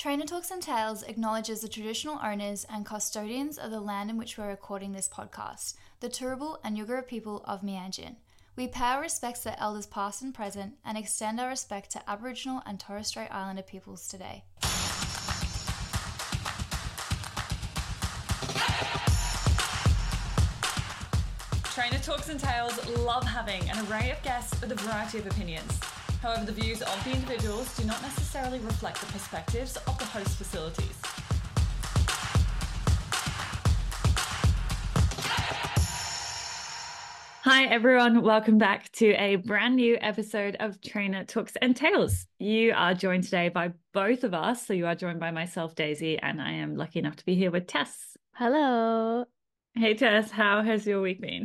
Trainer Talks and Tales acknowledges the traditional owners and custodians of the land in which we're recording this podcast, the Turrbal and Yugara people of Meanjin. We pay our respects to elders past and present and extend our respect to Aboriginal and Torres Strait Islander peoples today. Trainer Talks and Tales love having an array of guests with a variety of opinions. However, the views of the individuals do not necessarily reflect the perspectives of the host facilities. Hi everyone, welcome back to a brand new episode of Trainer Talks and Tales. You are joined today by both of us. So you are joined by myself, Daisy, and I am lucky enough to be here with Tess. Hello. Hey Tess, how has your week been?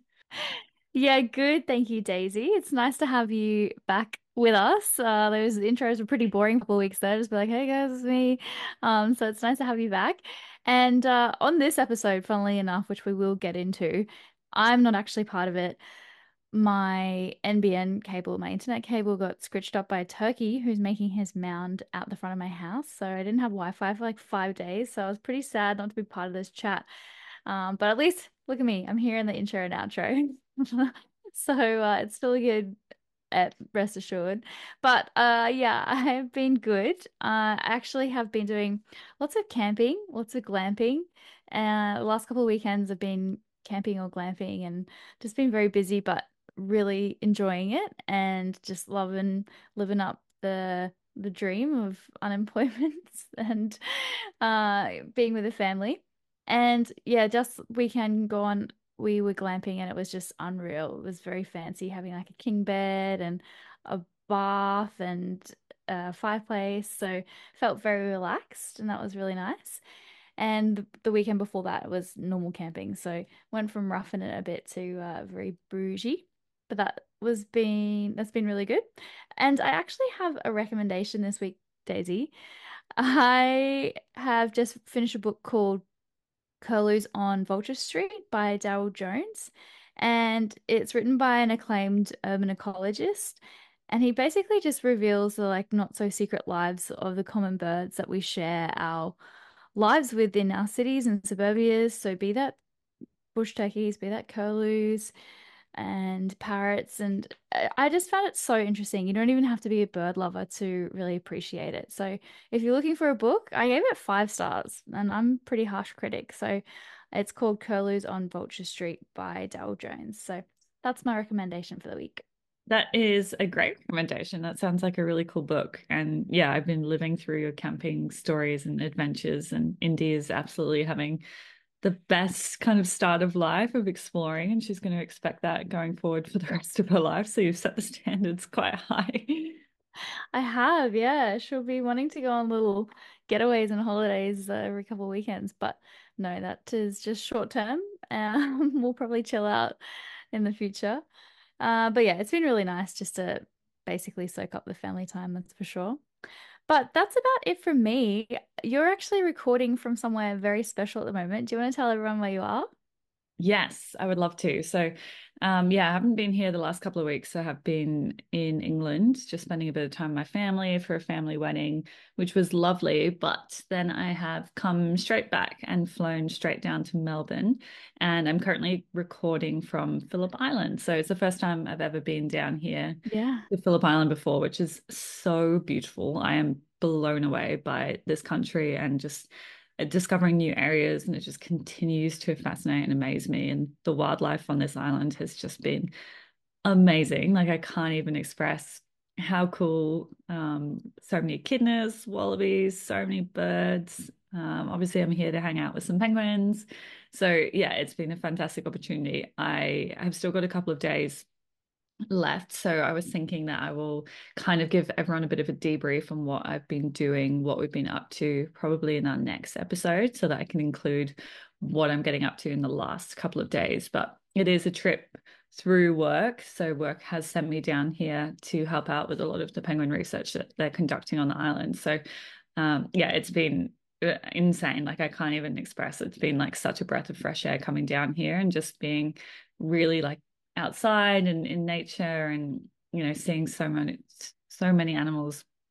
Yeah, good. Thank you, Daisy. It's nice to have you back with us. Those intros were pretty boring for a couple of weeks there. Just be like, hey guys, it's me. So it's nice to have you back. And on this episode, funnily enough, which we will get into, I'm not actually part of it. My NBN cable, my internet cable got scritched up by a turkey who's making his mound out the front of my house. So I didn't have Wi-Fi for like 5 days. So I was pretty sad not to be part of this chat. But at least look at me. I'm here in the intro and outro. So it's still good, rest assured. But yeah, I have been good. I actually have been doing lots of camping, lots of glamping. The last couple of weekends have been camping or glamping and just been very busy, but really enjoying it and just loving living up the dream of unemployment and being with a family. And yeah, just weekend gone, we were glamping and it was just unreal. It was very fancy, having like a king bed and a bath and a fireplace. So felt very relaxed and that was really nice. And the weekend before that was normal camping. So went from roughing it a bit to very bougie. But that's been really good. And I actually have a recommendation this week, Daisy. I have just finished a book called Curlews on Vulture Street by Daryl Jones. And it's written by an acclaimed urban ecologist. And he basically just reveals the like not so secret lives of the common birds that we share our lives within our cities and suburbias. So be that bush turkeys, be that curlews and parrots. And I just found it so interesting. You don't even have to be a bird lover to really appreciate it. So if you're looking for a book, I gave it 5 stars and I'm a pretty harsh critic. So it's called Curlews on Vulture Street by Dale Jones. So that's my recommendation for the week. That is a great recommendation. That sounds like a really cool book. And yeah, I've been living through your camping stories and adventures, and Indy is absolutely having the best kind of start of life of exploring, and she's going to expect that going forward for the rest of her life. So you've set the standards quite high. I have, yeah. She'll be wanting to go on little getaways and holidays every couple of weekends, but no, that is just short term. We'll probably chill out in the future. But yeah, it's been really nice just to basically soak up the family time, that's for sure. But that's about it from me. You're actually recording from somewhere very special at the moment. Do you want to tell everyone where you are? Yes, I would love to. So, yeah, I haven't been here the last couple of weeks. I have been in England, just spending a bit of time with my family for a family wedding, which was lovely. But then I have come straight back and flown straight down to Melbourne, and I'm currently recording from Phillip Island. So it's the first time I've ever been down here Yeah. to Phillip Island before, which is so beautiful. I am blown away by this country and just discovering new areas, and it just continues to fascinate and amaze me. And the wildlife on this island has just been amazing. Like I can't even express how cool. So many echidnas, wallabies, so many birds. Obviously, I'm here to hang out with some penguins. So yeah, it's been a fantastic opportunity. I have still got a couple of days left. So I was thinking that I will kind of give everyone a bit of a debrief on what I've been doing, what we've been up to, probably in our next episode, so that I can include what I'm getting up to in the last couple of days. But it is a trip through work. So work has sent me down here to help out with a lot of the penguin research that they're conducting on the island. So yeah, it's been insane. Like I can't even express. It's been like such a breath of fresh air coming down here and just being really like outside and in nature, and seeing so many animals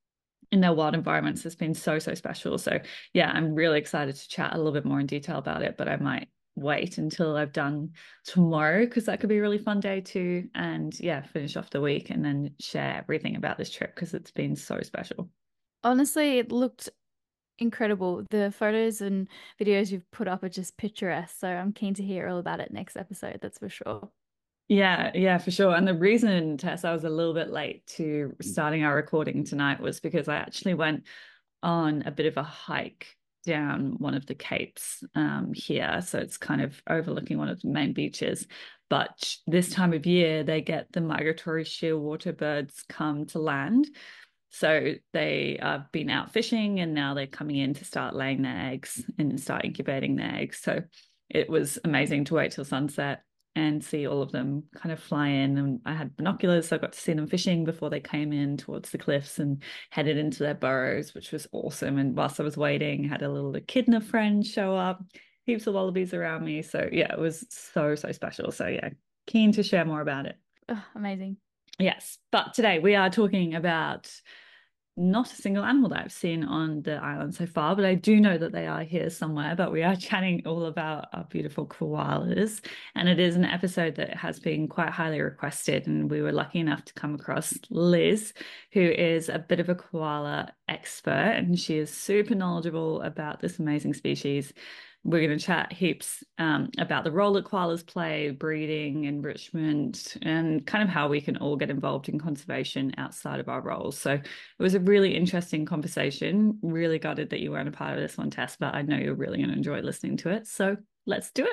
in their wild environments has been so, so special. So yeah, I'm really excited to chat a little bit more in detail about it, but I might wait until I've done tomorrow because that could be a really fun day too. And yeah, finish off the week and then share everything about this trip because it's been so special. Honestly, it looked incredible. The photos and videos you've put up are just picturesque. So I'm keen to hear all about it next episode, that's for sure. Yeah, for sure. And the reason, Tess, I was a little bit late to starting our recording tonight was because I actually went on a bit of a hike down one of the capes here. So it's kind of overlooking one of the main beaches. But this time of year, they get the migratory shearwater birds come to land. So they have been out fishing and now they're coming in to start laying their eggs and start incubating their eggs. So it was amazing to wait till sunset and see all of them kind of fly in. And I had binoculars, so I got to see them fishing before they came in towards the cliffs and headed into their burrows, which was awesome. And whilst I was waiting, I had a little echidna friend show up, heaps of wallabies around me. So yeah, it was so, so special. So yeah, keen to share more about it. Oh, amazing. Yes, but today we are talking about not a single animal that I've seen on the island so far, but I do know that they are here somewhere. But we are chatting all about our beautiful koalas. And it is an episode that has been quite highly requested. And we were lucky enough to come across Liz, who is a bit of a koala expert, and she is super knowledgeable about this amazing species. We're going to chat heaps about the role that koalas play, breeding, enrichment, and kind of how we can all get involved in conservation outside of our roles. So it was a really interesting conversation. Really gutted that you weren't a part of this one, Tess, but I know you're really going to enjoy listening to it. So let's do it.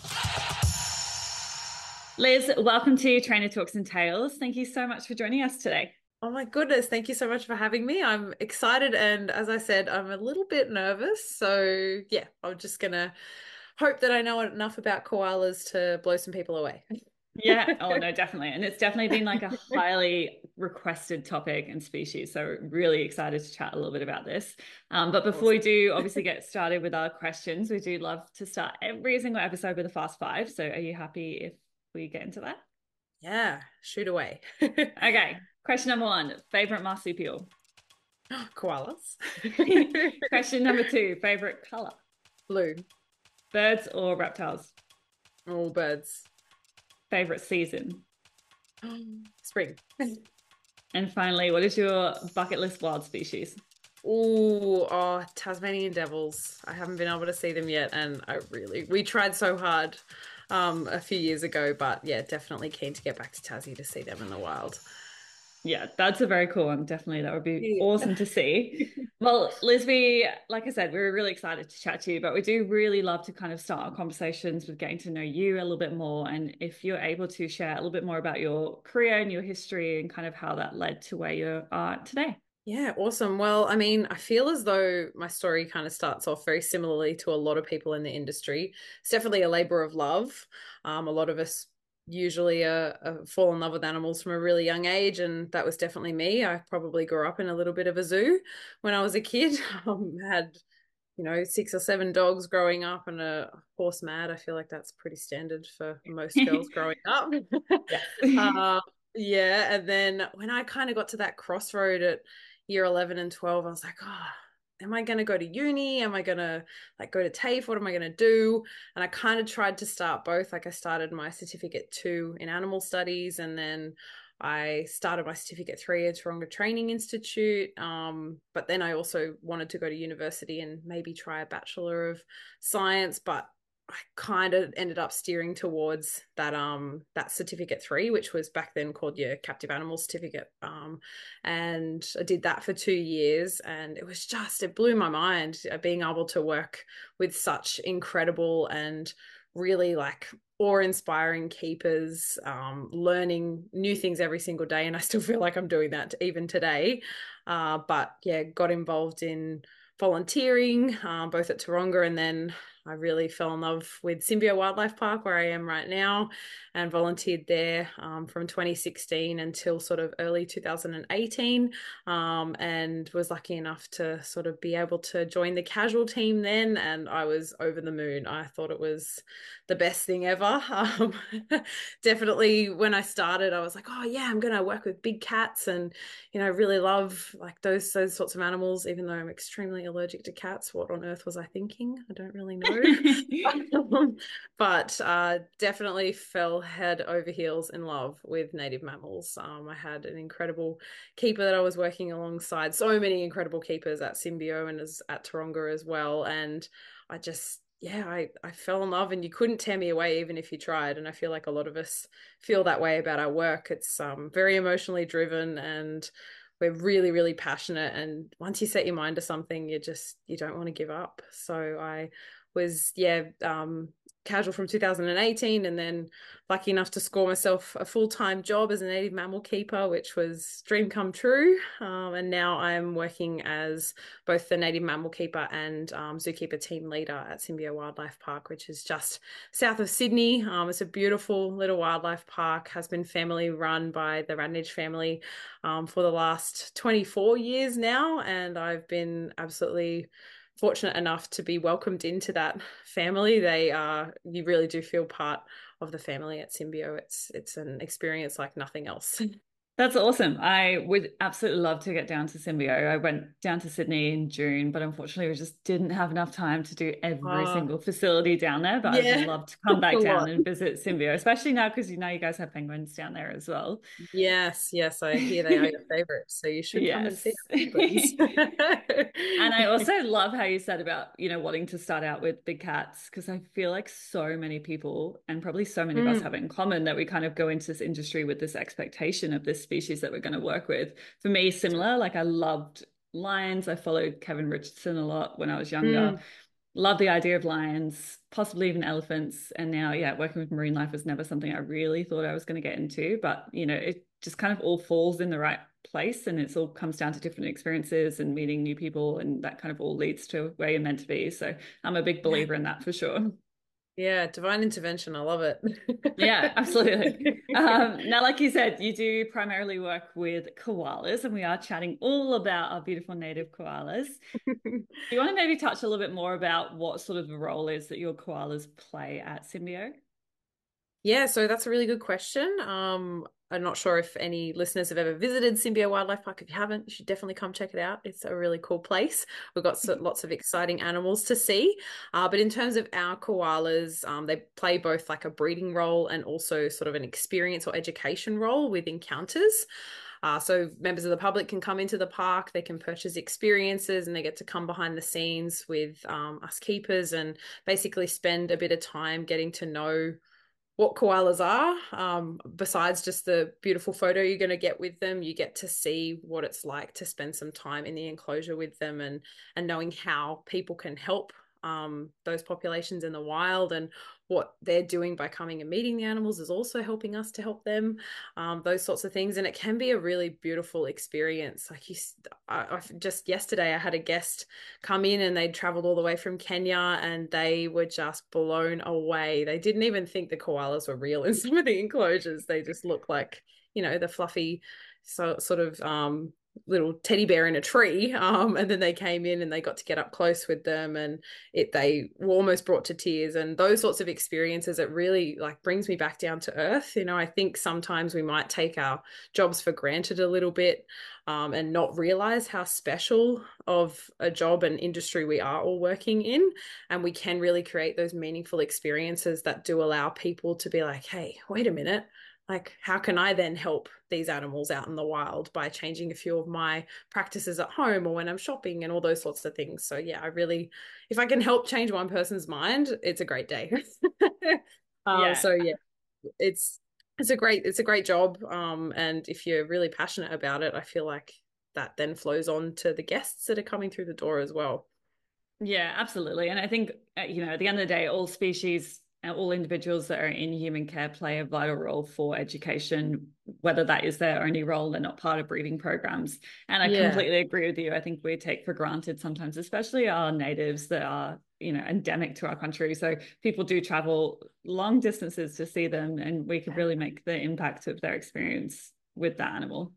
Liz, welcome to Trainer Talks and Tales. Thank you so much for joining us today. Oh my goodness, thank you so much for having me. I'm excited, and as I said, I'm a little bit nervous. So yeah, I'm just gonna hope that I know enough about koalas to blow some people away. Yeah, oh no, definitely. And it's definitely been like a highly requested topic and species. So really excited to chat a little bit about this. But before we do obviously get started with our questions, we do love to start every single episode with a fast five. So are you happy if we get into that? Yeah, shoot away. Okay. Question number one, favorite marsupial? Koalas. Question number two, favorite color? Blue. Birds or reptiles? All birds. Favorite season? Spring. And finally, what is your bucket list wild species? Oh, Tasmanian devils. I haven't been able to see them yet, and we tried so hard a few years ago, but yeah, definitely keen to get back to Tassie to see them in the wild. Yeah, that's a very cool one. Definitely. That would be awesome to see. Well, Liz, like I said, we were really excited to chat to you, but we do really love to kind of start our conversations with getting to know you a little bit more. And if you're able to share a little bit more about your career and your history and kind of how that led to where you are today. Yeah, awesome. Well, I mean, I feel as though my story kind of starts off very similarly to a lot of people in the industry. It's definitely a labor of love. A lot of us usually fall in love with animals from a really young age, and that was definitely me. I probably grew up in a little bit of a zoo when I was a kid. Had 6 or 7 dogs growing up and a horse mad. I feel like that's pretty standard for most girls growing up. Yeah, and then when I kind of got to that crossroad at year 11 and 12, I was like, am I going to go to uni? Am I going to go to TAFE? What am I going to do? And I kind of tried to start both. I started my certificate 2 in animal studies, and then I started my certificate 3 at Taronga Training Institute. But then I also wanted to go to university and maybe try a Bachelor of Science, but I kind of ended up steering towards that that certificate 3, which was back then called your captive animal certificate. And I did that for 2 years, and it blew my mind being able to work with such incredible and really awe-inspiring keepers, learning new things every single day. And I still feel like I'm doing that even today. But yeah, got involved in volunteering, both at Taronga, and then I really fell in love with Symbio Wildlife Park, where I am right now, and volunteered there from 2016 until sort of early 2018, and was lucky enough to sort of be able to join the casual team then, and I was over the moon. I thought it was the best thing ever. Definitely when I started, I was like, oh yeah, I'm going to work with big cats, and really love like those sorts of animals, even though I'm extremely allergic to cats. What on earth was I thinking? I don't really know. But definitely fell head over heels in love with native mammals. I had an incredible keeper that I was working alongside, so many incredible keepers at Symbio and at Taronga as well. And I just, I fell in love, and you couldn't tear me away even if you tried. And I feel like a lot of us feel that way about our work. It's very emotionally driven, and we're really, really passionate. And once you set your mind to something, you don't want to give up. So I was, casual from 2018, and then lucky enough to score myself a full-time job as a native mammal keeper, which was dream come true. And now I'm working as both the native mammal keeper and zookeeper team leader at Symbio Wildlife Park, which is just south of Sydney. It's a beautiful little wildlife park, has been family run by the Radnage family for the last 24 years now, and I've been absolutely fortunate enough to be welcomed into that family. You really do feel part of the family at Symbio. It's an experience like nothing else. That's awesome. I would absolutely love to get down to Symbio. I went down to Sydney in June, but unfortunately we just didn't have enough time to do every single facility down there. But yeah, I'd love to come back down and visit Symbio, especially now because you guys have penguins down there as well. Yes, I hear they are your favorites, so you should come and see them. And I also love how you said about, wanting to start out with big cats, because I feel like so many people, and probably so many of us have it in common, that we kind of go into this industry with this expectation of this species that we're going to work with. For me, similar, like I loved lions. I followed Kevin Richardson a lot when I was younger. Love the idea of lions, possibly even elephants. And now, working with marine life was never something I really thought I was going to get into, but it just kind of all falls in the right place, and it all comes down to different experiences and meeting new people, and that kind of all leads to where you're meant to be. So I'm a big believer in that for sure. Yeah, divine intervention. I love it. Yeah, absolutely. Now, like you said, you do primarily work with koalas, and we are chatting all about our beautiful native koalas. Do you want to maybe touch a little bit more about what sort of the role is that your koalas play at Symbio? Yeah, so that's a really good question. I'm not sure if any listeners have ever visited Symbio Wildlife Park. If you haven't, you should definitely come check it out. It's a really cool place. We've got lots of exciting animals to see. But in terms of our koalas, they play both like a breeding role and also sort of an experience or education role with encounters. So members of the public can come into the park, they can purchase experiences, and they get to come behind the scenes with us keepers and basically spend a bit of time getting to know what koalas are. Besides just the beautiful photo you're going to get with them, you get to see what it's like to spend some time in the enclosure with them, and knowing how people can help those populations in the wild, and what they're doing by coming and meeting the animals is also helping us to help them, those sorts of things. And it can be a really beautiful experience. Like just yesterday I had a guest come in, and they'd traveled all the way from Kenya, and they were just blown away. They didn't even think the koalas were real in some of the enclosures. They just look like, the fluffy sort of little teddy bear in a tree, and then they came in and they got to get up close with them, and they were almost brought to tears. And those sorts of experiences, it really like brings me back down to earth. I think sometimes we might take our jobs for granted a little bit, and not realize how special of a job and industry we are all working in, and we can really create those meaningful experiences that do allow people to be like, hey, wait a minute, like, how can I then help these animals out in the wild by changing a few of my practices at home or when I'm shopping and all those sorts of things. So yeah, if I can help change one person's mind, it's a great day. So yeah, it's a great job. And if you're really passionate about it, I feel like that then flows on to the guests that are coming through the door as well. Yeah, absolutely. And I think, at the end of the day, all species all individuals that are in human care play a vital role for education, whether that is their only role, they're not part of breeding programs. And I completely agree with you. I think we take for granted sometimes, especially our natives that are, endemic to our country. So people do travel long distances to see them, and we could really make the impact of their experience with that animal.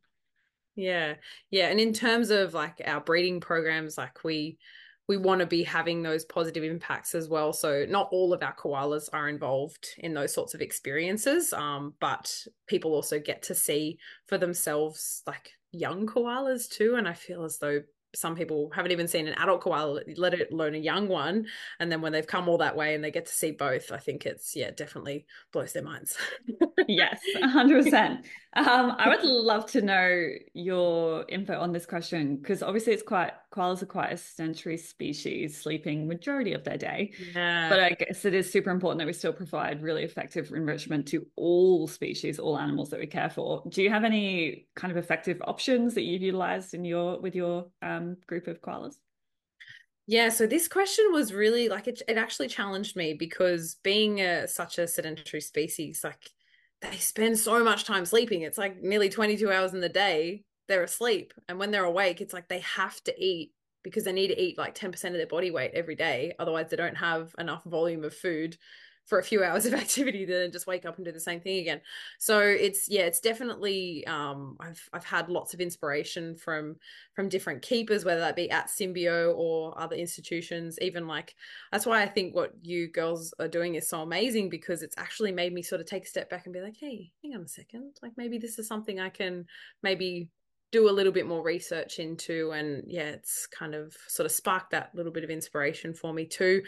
Yeah. And in terms of like our breeding programs, like we want to be having those positive impacts as well. So not all of our koalas are involved in those sorts of experiences, but people also get to see for themselves like young koalas too. And I feel as though some people haven't even seen an adult koala, let it alone a young one. And then when they've come all that way and they get to see both, I think it's, definitely blows their minds. Yes, 100%. I would love to know your info on this question, because obviously koalas are quite a sedentary species, sleeping majority of their day. Yeah. But I guess it is super important that we still provide really effective enrichment to all species, all animals that we care for. Do you have any kind of effective options that you've utilized with your group of koalas? Yeah, so this question was really like it actually challenged me, because being such a sedentary species, like they spend so much time sleeping. It's like nearly 22 hours in the day they're asleep. And when they're awake, it's like they have to eat, because they need to eat like 10% of their body weight every day. Otherwise, they don't have enough volume of food for a few hours of activity to then just wake up and do the same thing again. So it's definitely I've had lots of inspiration from different keepers, whether that be at Symbio or other institutions. Even like, that's why I think what you girls are doing is so amazing, because it's actually made me sort of take a step back and be like, hey, hang on a second, like maybe this is something I can maybe do a little bit more research into. And it's kind of sort of sparked that little bit of inspiration for me too.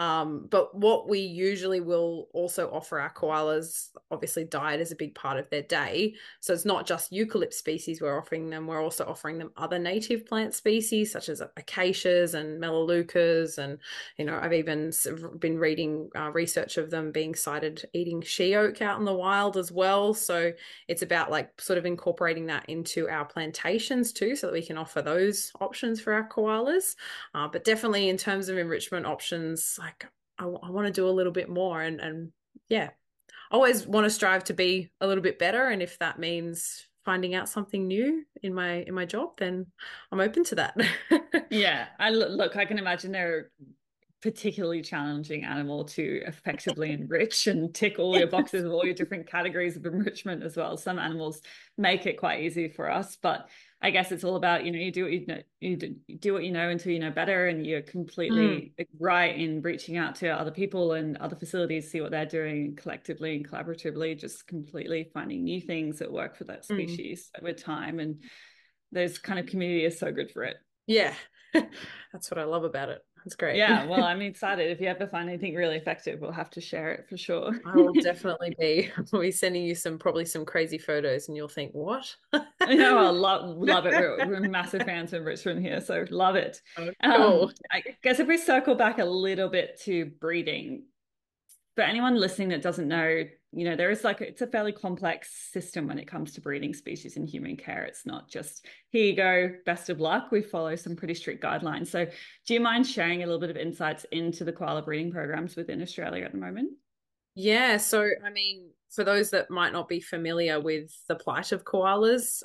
But what we usually will also offer our koalas, obviously diet is a big part of their day. So it's not just eucalypt species we're offering them, we're also offering them other native plant species such as acacias and melaleucas. And, I've even been reading research of them being sighted eating she oak out in the wild as well. So it's about like sort of incorporating that into our plantations too, so that we can offer those options for our koalas. But definitely in terms of enrichment options, like I want to do a little bit more, and I always want to strive to be a little bit better. And if that means finding out something new in my job, then I'm open to that. Yeah, I can imagine they're particularly challenging animal to effectively enrich and tick all your boxes of all your different categories of enrichment as well. Some animals make it quite easy for us, but I guess it's all about, you do what you know, you do what you know until you know better, and you're completely right in reaching out to other people and other facilities, see what they're doing collectively and collaboratively, just completely finding new things that work for that species with time. And this kind of community is so good for it. Yeah, that's what I love about it. That's great. Yeah, well, I'm excited. If you ever find anything really effective, we'll have to share it for sure. I will definitely be. I'll be sending you probably some crazy photos, and you'll think, what? I'll love it. We're massive fans of Richmond here, so love it. Oh, cool. I guess if we circle back a little bit to breeding, for anyone listening that doesn't know, there is it's a fairly complex system when it comes to breeding species in human care. It's not just, here you go, best of luck. We follow some pretty strict guidelines. So do you mind sharing a little bit of insights into the koala breeding programs within Australia at the moment? Yeah, so I mean, for those that might not be familiar with the plight of koalas,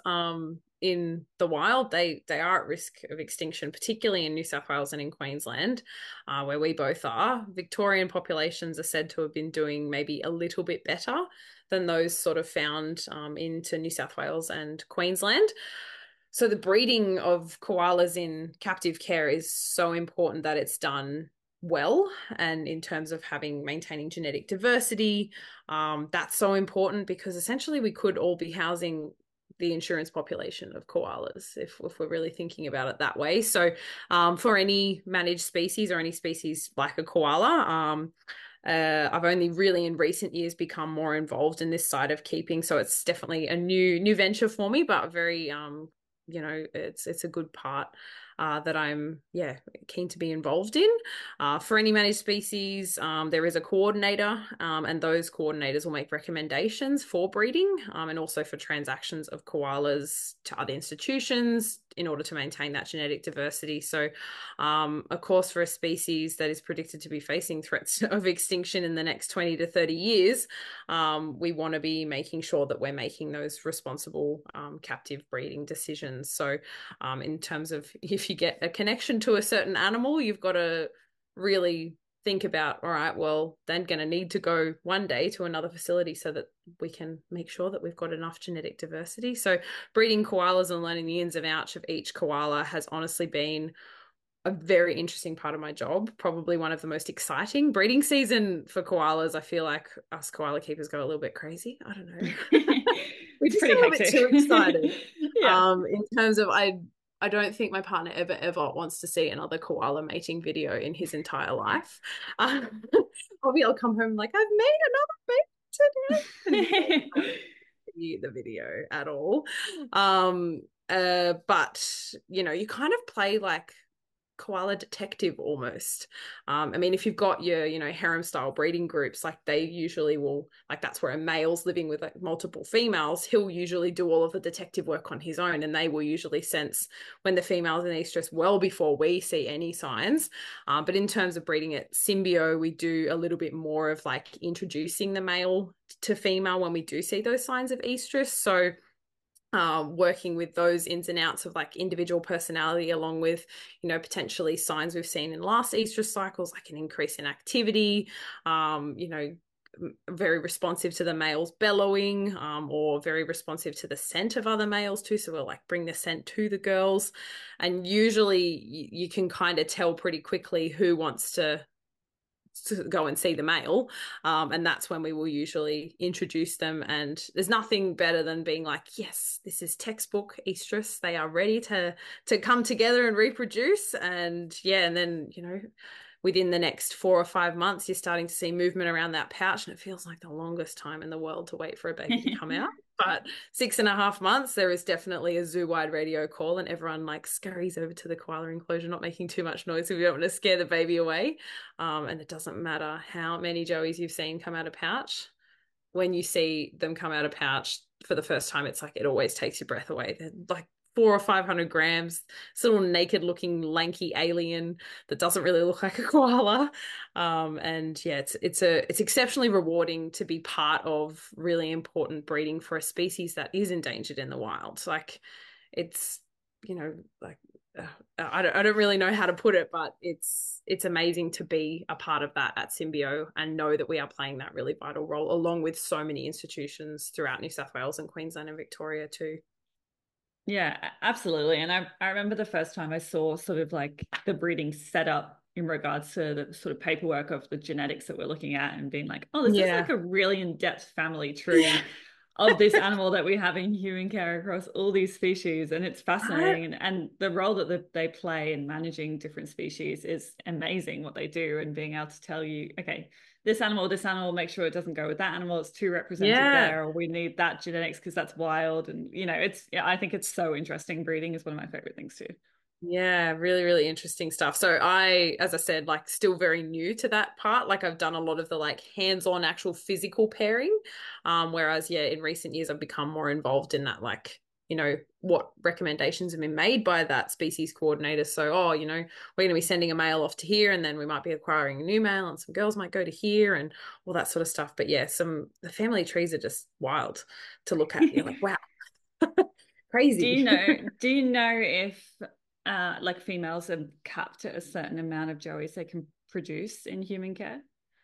in the wild, they are at risk of extinction, particularly in New South Wales and in Queensland, where we both are. Victorian populations are said to have been doing maybe a little bit better than those sort of found into New South Wales and Queensland. So the breeding of koalas in captive care is so important that it's done well, and in terms of maintaining genetic diversity, that's so important, because essentially we could all be housing the insurance population of koalas if we're really thinking about it that way. So for any managed species or any species like a koala, I've only really in recent years become more involved in this side of keeping, so it's definitely a new venture for me, but very it's a good part that I'm keen to be involved in. For any managed species, there is a coordinator, and those coordinators will make recommendations for breeding, and also for transactions of koalas to other institutions in order to maintain that genetic diversity. So, of course, for a species that is predicted to be facing threats of extinction in the next 20 to 30 years, we want to be making sure that we're making those responsible captive breeding decisions. So in terms of if you get a connection to a certain animal, you've got to really think about, all right, well, they're going to need to go one day to another facility so that we can make sure that we've got enough genetic diversity. So breeding koalas and learning the ins and outs of each koala has honestly been a very interesting part of my job, probably one of the most exciting. Breeding season for koalas, I feel like us koala keepers go a little bit crazy. I don't know. We just get a little bit too excited. Yeah. In terms of, I don't think my partner ever wants to see another koala mating video in his entire life. I'll come home like, I've made another baby today. The video at all. But, you know, you kind of play like koala detective almost. I mean, if you've got your, you know, harem style breeding groups, like they usually will, like that's where a male's living with like multiple females, he'll usually do all of the detective work on his own, and they will usually sense when the female's in estrus well before we see any signs. But in terms of breeding at Symbio, we do a little bit more of like introducing the male to female when we do see those signs of estrus. So working with those ins and outs of like individual personality, along with, you know, potentially signs we've seen in last estrus cycles, like an increase in activity, you know, very responsive to the males bellowing, or very responsive to the scent of other males too. So we'll like bring the scent to the girls, and usually you can kind of tell pretty quickly who wants to go and see the male, and that's when we will usually introduce them. And there's nothing better than being like, yes, this is textbook estrus, they are ready to come together and reproduce. And yeah, and then, you know, within the next 4 or 5 months, you're starting to see movement around that pouch, and it feels like the longest time in the world to wait for a baby to come out. But 6.5 months, there is definitely a zoo-wide radio call, and everyone like scurries over to the koala enclosure, not making too much noise, so we don't want to scare the baby away. And it doesn't matter how many joeys you've seen come out of pouch. When you see them come out of pouch for the first time, it's like it always takes your breath away. They're like 400 or 500 grams, this little naked looking lanky alien that doesn't really look like a koala. And yeah, it's exceptionally rewarding to be part of really important breeding for a species that is endangered in the wild. Like it's, you know, like I don't really know how to put it, but it's amazing to be a part of that at Symbio and know that we are playing that really vital role, along with so many institutions throughout New South Wales and Queensland and Victoria too. Yeah, absolutely. And I remember the first time I saw sort of like the breeding setup in regards to the sort of paperwork of the genetics that we're looking at, and being like, oh, this is like a really in-depth family tree of this animal that we have in human care across all these species. And it's fascinating. And the role that they play in managing different species is amazing, what they do, and being able to tell you, okay, this animal, make sure it doesn't go with that animal, it's too represented there, or we need that genetics because that's wild. And, you know, I think it's so interesting. Breeding is one of my favorite things too. Yeah, really, really interesting stuff. So as I said, like still very new to that part. Like I've done a lot of the like hands-on actual physical pairing. Whereas, yeah, in recent years, I've become more involved in that, like, you know, what recommendations have been made by that species coordinator. So, you know, we're going to be sending a male off to here, and then we might be acquiring a new male, and some girls might go to here, and all that sort of stuff. But yeah, the family trees are just wild to look at. You're like, wow, crazy. Do you know if like females are capped at a certain amount of joeys they can produce in human care?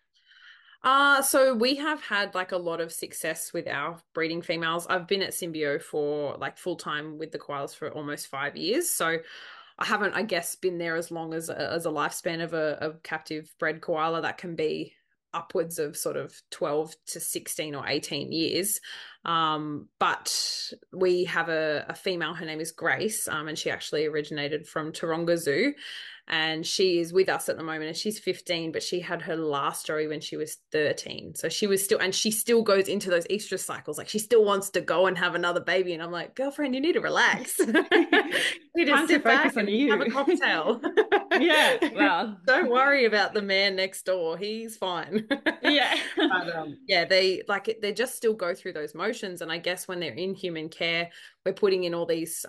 So we have had like a lot of success with our breeding females. I've been at Symbio for like full time with the koalas for almost 5 years. So I haven't, I guess, been there as long as a lifespan of a captive bred koala. That can be upwards of sort of 12 to 16 or 18 years. But we have a female, her name is Grace, and she actually originated from Taronga Zoo. And she is with us at the moment, and she's 15, but she had her last joey when she was 13. So she was she still goes into those estrus cycles. Like she still wants to go and have another baby. And I'm like, girlfriend, you need to relax. You need to sit back and have a cocktail. Yeah, well, Don't worry about the man next door. He's fine. yeah. But yeah, they just still go through those motions. And I guess when they're in human care, we're putting in all these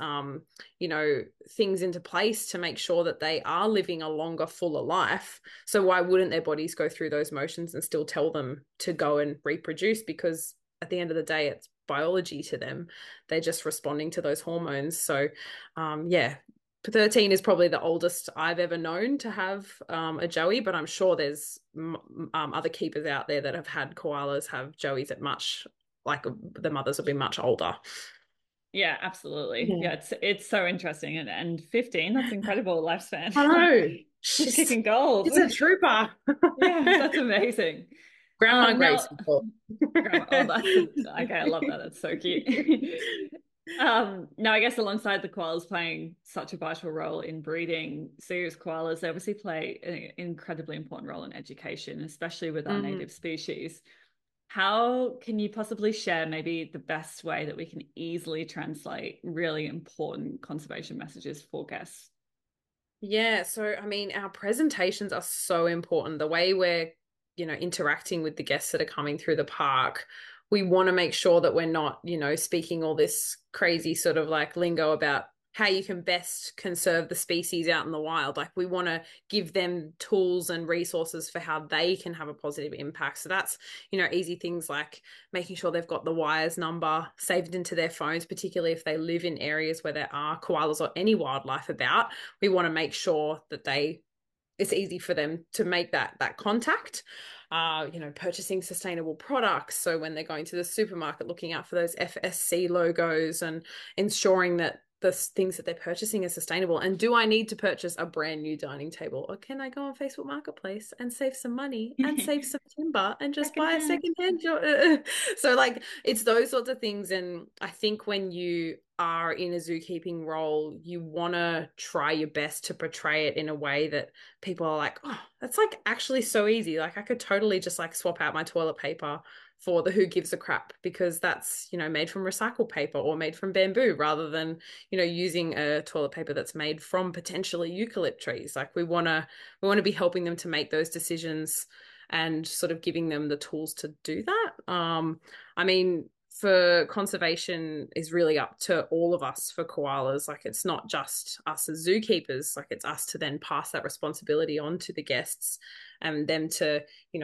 things into place to make sure that they are living a longer, fuller life. So why wouldn't their bodies go through those motions and still tell them to go and reproduce? Because at the end of the day, it's biology to them. They're just responding to those hormones. So yeah, 13 is probably the oldest I've ever known to have a joey, but I'm sure there's other keepers out there that have had koalas have joeys at much, like the mothers will be much older. Yeah, absolutely. Yeah, it's so interesting. And 15, that's incredible lifespan. I know. She's kicking goals. She's a trooper. Yeah, that's amazing. Grandma Grace. Grandma, oh, okay, I love that. That's so cute. Now, I guess alongside the koalas playing such a vital role in breeding, serious koalas, they obviously play an incredibly important role in education, especially with our native species. How can you possibly share maybe the best way that we can easily translate really important conservation messages for guests? Yeah, so I mean, our presentations are so important. The way we're, interacting with the guests that are coming through the park, we want to make sure that we're not, speaking all this crazy sort of like lingo about how you can best conserve the species out in the wild. Like we want to give them tools and resources for how they can have a positive impact. So that's, easy things like making sure they've got the WIRES number saved into their phones, particularly if they live in areas where there are koalas or any wildlife about. We want to make sure that it's easy for them to make that contact. Purchasing sustainable products. So when they're going to the supermarket, looking out for those FSC logos and ensuring that the things that they're purchasing are sustainable. And do I need to purchase a brand new dining table, or can I go on Facebook Marketplace and save some money and save some timber and just buy a secondhand? So like it's those sorts of things. And I think when you are in a zookeeping role, you want to try your best to portray it in a way that people are like, oh, that's like actually so easy. Like I could totally just like swap out my toilet paper for the who gives a crap, because that's, made from recycled paper or made from bamboo, rather than, using a toilet paper that's made from potentially eucalypt trees. Like we want to be helping them to make those decisions and sort of giving them the tools to do that. I mean, for conservation is really up to all of us for koalas. Like it's not just us as zookeepers, like it's us to then pass that responsibility on to the guests and them to,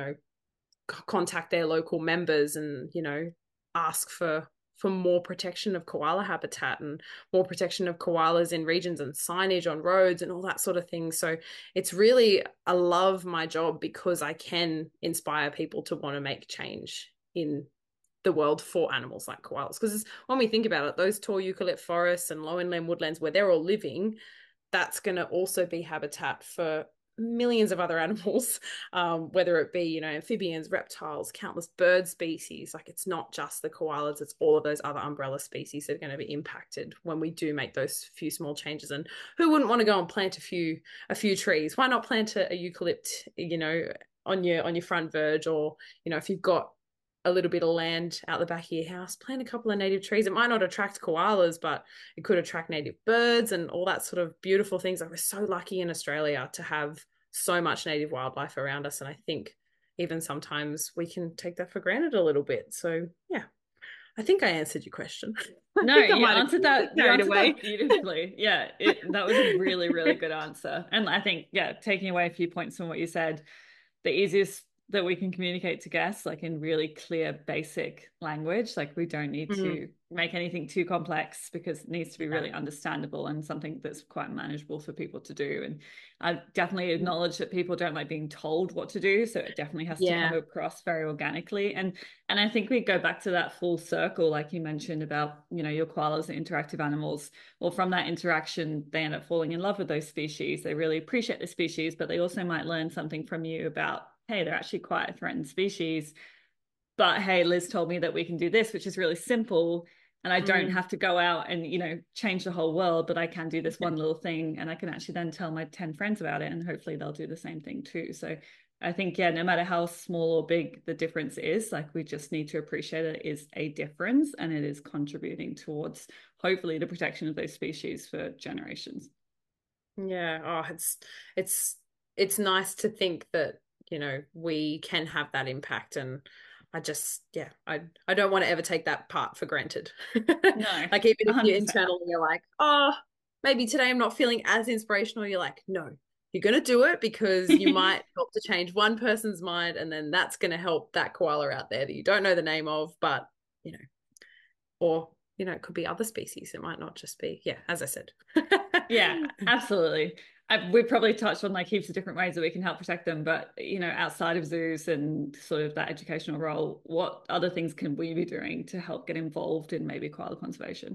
contact their local members and, ask for more protection of koala habitat and more protection of koalas in regions and signage on roads and all that sort of thing. So it's really, I love my job because I can inspire people to want to make change in the world for animals like koalas. Because when we think about it, those tall eucalypt forests and low inland woodlands where they're all living, that's going to also be habitat for millions of other animals, whether it be, amphibians, reptiles, countless bird species. Like it's not just the koalas, it's all of those other umbrella species that are going to be impacted when we do make those few small changes. And who wouldn't want to go and plant a few trees? Why not plant a eucalypt, on your front verge, or, if you've got a little bit of land out the back of your house, plant a couple of native trees. It might not attract koalas, but it could attract native birds and all that sort of beautiful things. Like we're so lucky in Australia to have so much native wildlife around us. And I think even sometimes we can take that for granted a little bit. So yeah, I think I answered your question. No, you answered that beautifully. Yeah, that was a really, really good answer. And I think, yeah, taking away a few points from what you said, the easiest that we can communicate to guests, like in really clear, basic language. Like we don't need to make anything too complex, because it needs to be really understandable and something that's quite manageable for people to do. And I definitely acknowledge that people don't like being told what to do. So it definitely has to come across very organically. And I think we go back to that full circle, like you mentioned about, your koalas are interactive animals. Well, from that interaction, they end up falling in love with those species. They really appreciate the species, but they also might learn something from you about, hey, they're actually quite a threatened species. But hey, Liz told me that we can do this, which is really simple. And I don't have to go out and, change the whole world, but I can do this one little thing, and I can actually then tell my 10 friends about it, and hopefully they'll do the same thing too. So I think, yeah, no matter how small or big the difference is, like we just need to appreciate it is a difference, and it is contributing towards hopefully the protection of those species for generations. Yeah. Oh, it's nice to think that, you know, we can have that impact. And I just, yeah, I don't want to ever take that part for granted. No, Like even if you 100%. internally you're like, oh, maybe today I'm not feeling as inspirational, you're like, no, you're gonna do it because you might help to change one person's mind, and then that's gonna help that koala out there that you don't know the name of, but you know, or you know, it could be other species. It might not just be, yeah, as I said. Yeah, absolutely. We've probably touched on like heaps of different ways that we can help protect them, but you know, outside of zoos and sort of that educational role, what other things can we be doing to help get involved in maybe koala conservation?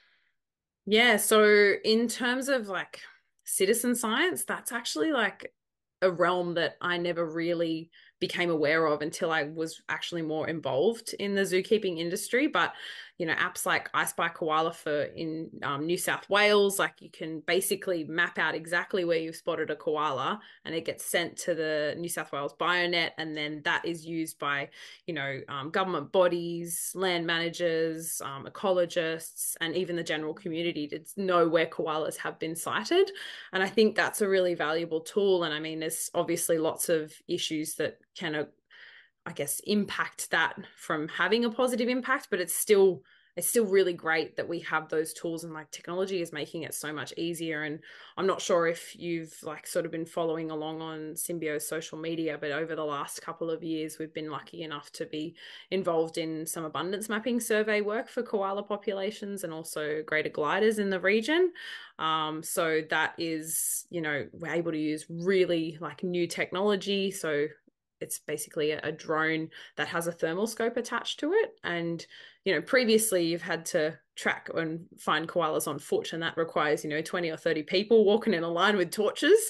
Yeah, so in terms of like citizen science, that's actually like a realm that I never really became aware of until I was actually more involved in the zookeeping industry. But you know, apps like I Spy Koala for in New South Wales, like you can basically map out exactly where you've spotted a koala, and it gets sent to the New South Wales Bionet, and then that is used by government bodies, land managers, ecologists, and even the general community to know where koalas have been sighted. And I think that's a really valuable tool. And I mean, there's obviously lots of issues that can, I guess, impact that from having a positive impact, but it's still really great that we have those tools, and like technology is making it so much easier. And I'm not sure if you've like sort of been following along on Symbio's social media, but over the last couple of years, we've been lucky enough to be involved in some abundance mapping survey work for koala populations and also greater gliders in the region. So that is, you know, we're able to use really like new technology. So it's basically a drone that has a thermal scope attached to it. And, you know, previously you've had to track and find koalas on foot, and that requires, you know, 20 or 30 people walking in a line with torches.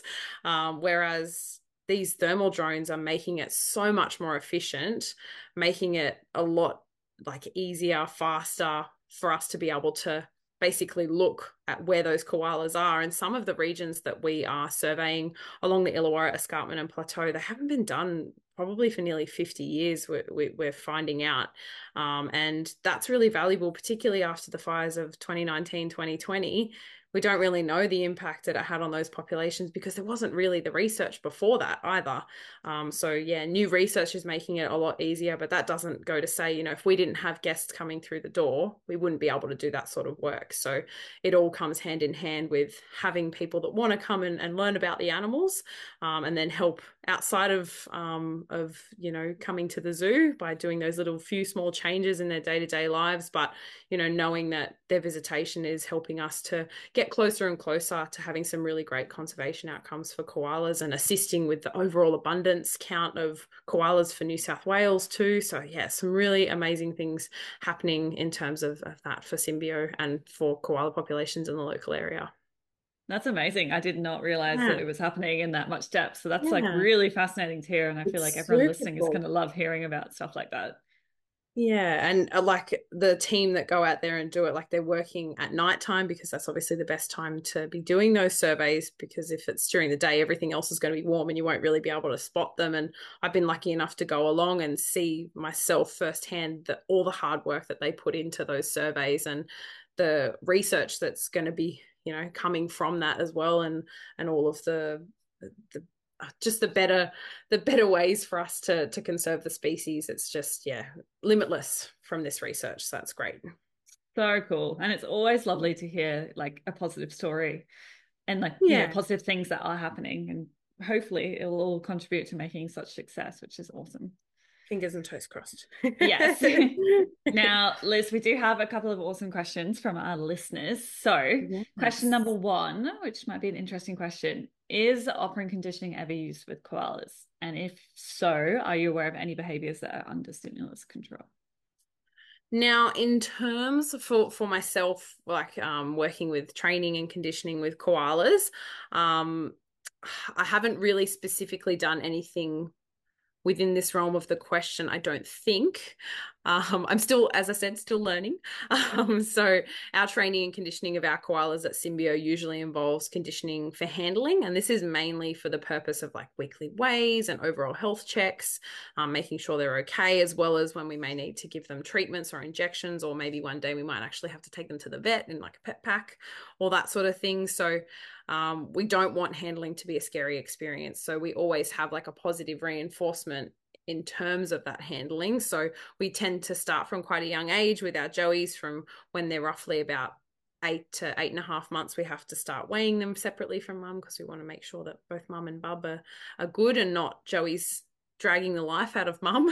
Whereas these thermal drones are making it so much more efficient, making it a lot like easier, faster for us to be able to basically look at where those koalas are. And some of the regions that we are surveying along the Illawarra Escarpment and Plateau, they haven't been done probably for nearly 50 years, we're finding out. And that's really valuable, particularly after the fires of 2019, 2020. We don't really know the impact that it had on those populations because there wasn't really the research before that either. So yeah, new research is making it a lot easier, but that doesn't go to say, you know, if we didn't have guests coming through the door, we wouldn't be able to do that sort of work. So it all comes hand in hand with having people that want to come and learn about the animals, and then help outside of you know, coming to the zoo by doing those little few small changes in their day-to-day lives. But you know, knowing that their visitation is helping us to get closer and closer to having some really great conservation outcomes for koalas, and assisting with the overall abundance count of koalas for New South Wales too. So yeah, some really amazing things happening in terms of that for Symbio and for koala populations in the local area. That's amazing. I did not realize that Yeah, it was happening in that much depth. So that's like yeah, really fascinating to hear. And I feel like it's everyone super listening is going cool. to love hearing about stuff like that. Yeah, and like the team that go out there and do it, like they're working at nighttime because that's obviously the best time to be doing those surveys, because if it's during the day, everything else is going to be warm and you won't really be able to spot them. And I've been lucky enough to go along and see myself firsthand that all the hard work that they put into those surveys, and the research that's going to be, you know, coming from that as well, and all of the just the better ways for us to conserve the species. It's just, yeah, limitless from this research, so that's great. So cool. And it's always lovely to hear like a positive story and like, you know, Yeah, positive things that are happening. And hopefully it will all contribute to making such success, which is awesome. fingers and toes crossed. Yes. Now, Liz, we do have a couple of awesome questions from our listeners. So, question Yes. number one, which might be an interesting question, is operant conditioning ever used with koalas? And if so, are you aware of any behaviors that are under stimulus control? Now, in terms for myself, like working with training and conditioning with koalas, um, I haven't really specifically done anything within this realm of the question, I don't think. I'm still, as I said, still learning. So our training and conditioning of our koalas at Symbio usually involves conditioning for handling. And this is mainly for the purpose of like weekly weighs and overall health checks, making sure they're okay, as well as when we may need to give them treatments or injections, or maybe one day we might actually have to take them to the vet in like a pet pack, all that sort of thing. So We don't want handling to be a scary experience. So we always have like a positive reinforcement in terms of that handling. So we tend to start from quite a young age with our joeys. From when they're roughly about 8 to 8.5 months, we have to start weighing them separately from mum, because we want to make sure that both mum and bub are good and not joeys dragging the life out of mum.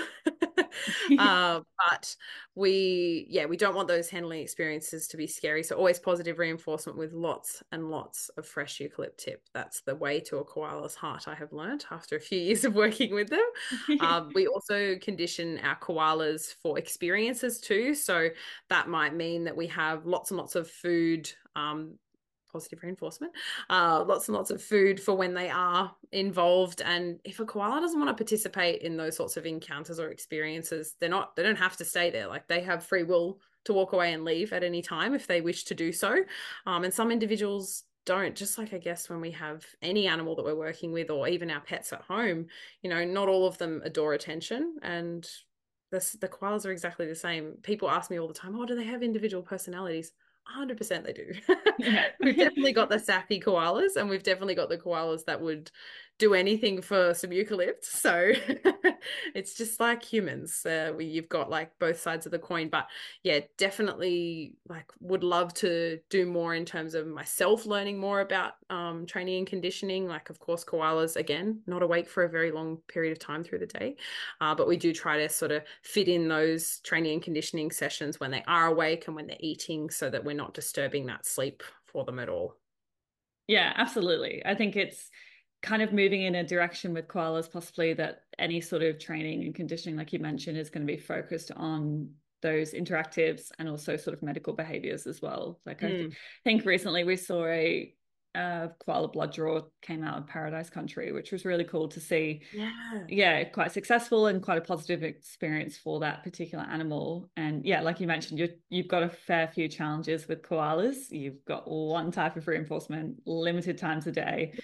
But we don't want those handling experiences to be scary. So always positive reinforcement with lots and lots of fresh eucalypt. That's the way to a koala's heart, I have learned after a few years of working with them. We also condition our koalas for experiences too. So that might mean that we have lots and lots of food, positive reinforcement, lots and lots of food for when they are involved. And if a koala doesn't want to participate in those sorts of encounters or experiences, they don't have to stay there. Like, they have free will to walk away and leave at any time if they wish to do so. And some individuals don't. Just like, I guess, when we have any animal that we're working with, or even our pets at home, not all of them adore attention, and the koalas are exactly the same. People ask me all the time, oh, do they have individual personalities? 100% they do. Yeah. We've definitely got the sappy koalas, and we've definitely got the koalas that would do anything for some eucalypt. So it's just like humans. You've got like both sides of the coin. But yeah, definitely like would love to do more in terms of myself learning more about training and conditioning. Like, of course, koalas, again, not awake for a very long period of time through the day. But we do try to sort of fit in those training and conditioning sessions when they are awake and when they're eating, so that we're not disturbing that sleep for them at all. Yeah, absolutely. I think it's kind of moving in a direction with koalas, possibly, that any sort of training and conditioning, like you mentioned, is going to be focused on those interactives and also sort of medical behaviors as well. Like, I think recently we saw a koala blood draw came out of Paradise Country, which was really cool to see. Yeah, quite successful and quite a positive experience for that particular animal. And yeah, like you mentioned, you've got a fair few challenges with koalas. You've got one type of reinforcement, limited times a day.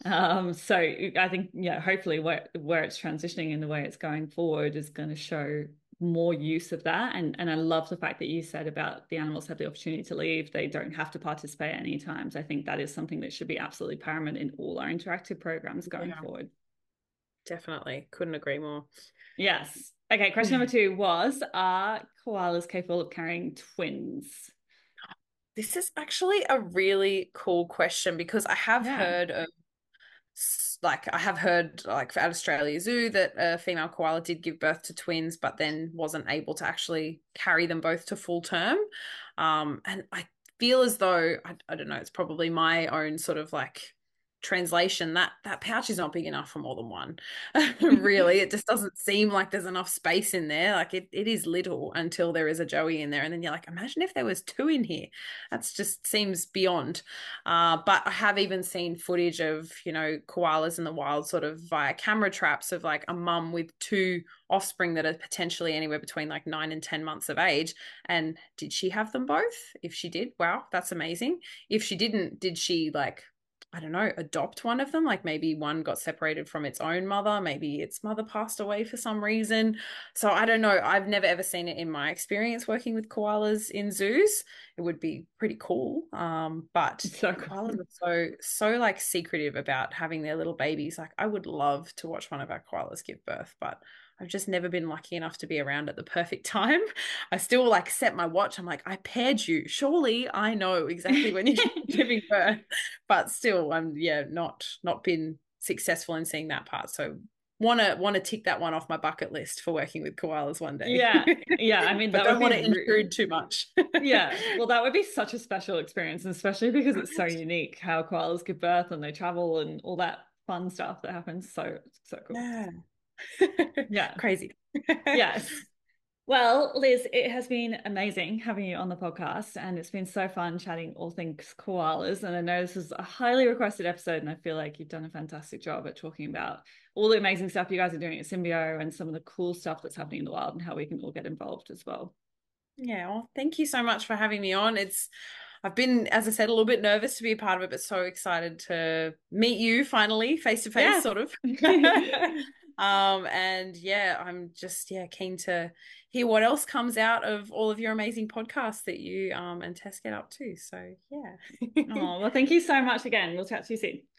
So I think, yeah, hopefully where it's transitioning and the way it's going forward is going to show more use of that. And I love the fact that you said about the animals have the opportunity to leave. They don't have to participate at any times. I think that is something that should be absolutely paramount in all our interactive programs going forward. Definitely. Couldn't agree more. Yes. Okay, question number 2 was, are koalas capable of carrying twins? This is actually a really cool question, because I have heard of, like, at Australia Zoo that a female koala did give birth to twins, but then wasn't able to actually carry them both to full term. And I feel as though, I don't know, it's probably my own sort of like translation, that pouch is not big enough for more than one. Really, it just doesn't seem like there's enough space in there. Like, it is little until there is a joey in there, and then you're like, imagine if there was 2 in here. That's just seems beyond. But I have even seen footage of koalas in the wild, sort of via camera traps, of like a mum with 2 offspring that are potentially anywhere between like 9 and 10 months of age. And did she have them both? If she did, wow, that's amazing. If she didn't, did she, like, I don't know, adopt one of them? Like, maybe one got separated from its own mother. Maybe its mother passed away for some reason. So I don't know. I've never ever seen it in my experience working with koalas in zoos. It would be pretty cool. But So koalas are so like secretive about having their little babies. Like, I would love to watch one of our koalas give birth, but I've just never been lucky enough to be around at the perfect time. I still like set my watch. I'm like, I paired you. Surely I know exactly when you're giving birth. But still, I'm not been successful in seeing that part. So want to tick that one off my bucket list for working with koalas one day. Yeah. I mean, but that don't would want to intrude too much. Yeah, well, that would be such a special experience, especially because it's so unique how koalas give birth and they travel and all that fun stuff that happens. So cool. Yeah. Crazy. Yes. Well, Liz, it has been amazing having you on the podcast, and it's been so fun chatting all things koalas. And I know this is a highly requested episode, and I feel like you've done a fantastic job at talking about all the amazing stuff you guys are doing at Symbio and some of the cool stuff that's happening in the wild and how we can all get involved as well. Yeah, well, thank you so much for having me on. I've been, as I said, a little bit nervous to be a part of it, but so excited to meet you finally, face to face, sort of. And yeah, I'm just keen to hear what else comes out of all of your amazing podcasts that you and Tess get up to. So yeah. Oh, well, thank you so much again. We'll chat to you soon.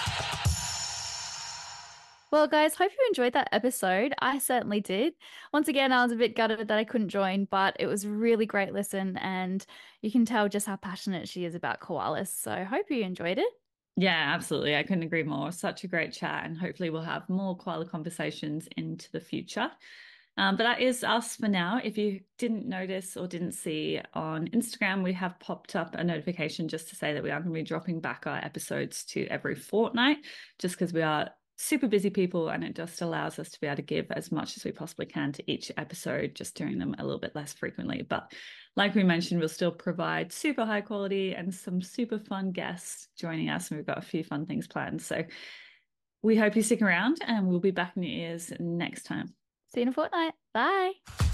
Well, guys, hope you enjoyed that episode. I certainly did. Once again, I was a bit gutted that I couldn't join, but it was a really great listen, and you can tell just how passionate she is about koalas. So I hope you enjoyed it. Yeah, absolutely. I couldn't agree more. Such a great chat, and hopefully we'll have more koala conversations into the future. But that is us for now. If you didn't notice or didn't see on Instagram, we have popped up a notification just to say that we are going to be dropping back our episodes to every fortnight, just because we are super busy people, and it just allows us to be able to give as much as we possibly can to each episode, just doing them a little bit less frequently. But like we mentioned, we'll still provide super high quality and some super fun guests joining us, and we've got a few fun things planned. So we hope you stick around, and we'll be back in your ears next time. See you in a fortnight. Bye.